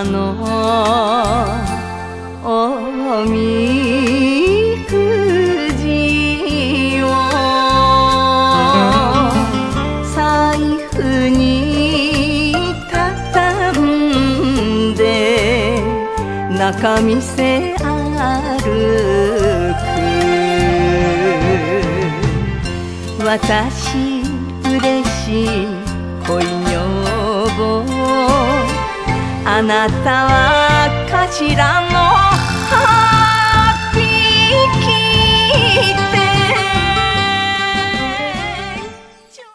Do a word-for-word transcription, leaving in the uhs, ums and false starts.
のおみくじを財布に畳んで仲見世歩く。私嬉しい恋女房、あなたは頭の